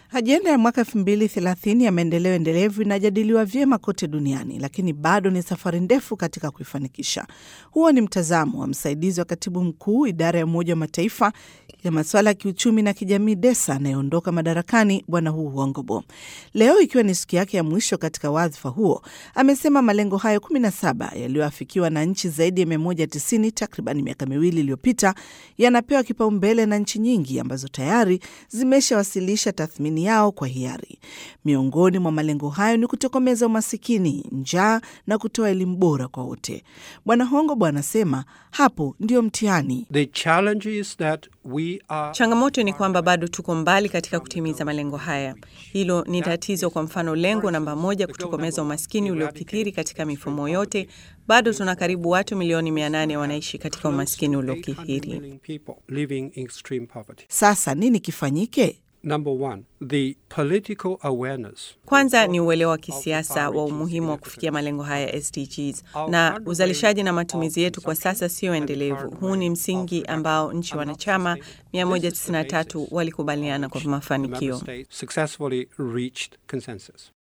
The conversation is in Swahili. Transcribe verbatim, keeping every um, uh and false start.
Ajenda ya mwaka elfu mbili thelathini ya maendeleo endelevu inajadiliwa vyema kote duniani, lakini bado ni safari ndefu katika kuifanikisha. Huo ni mtazamo wa msaidizi wa katibu mkuu idara ya Umoja wa Mataifa ya masuala ya kiuchumi na kijamii DESA anayeondoka madarakani Bwana Hu Hongbo. Leo ikiwa ni siku yake ya mwisho katika wadhifa huo, amesema malengo hayo kumi na saba yaliyoafikiwa na nchi zaidi ya mia moja tisini takriban miaka miwili iliyopita yanapewa kipaumbele na nchi nyingi ambazo tayari zimeshawasilisha tathmini yao kwa hiari. Miongoni mwa malengo hayo ni kutokomeza umasikini, njaa na kutoa elimu bora kwa wote. Bwana Hongbo anasema hapo ndio mtihani. The challenge is that we are... Changamoto ni kwamba bado tuko mbali katika kutimiza malengo haya. Hilo ni tatizo. Kwa mfano, lengo namba moja, kutokomeza umaskini uliokithiri katika mifumo yote, bado tuna karibu watu milioni mia nane wanaishi katika umaskini uliokithiri. Sasa nini kifanyike? Number one, the political awareness. Kwanza ni uelewa wa kisiasa wa umuhimu wa kufikia malengo haya S D Gs, na uzalishaji na matumizi yetu kwa sasa sio endelevu. Huu ni msingi ambao nchi wanachama mia moja tisini na tatu walikubaliana kwa mafanikio.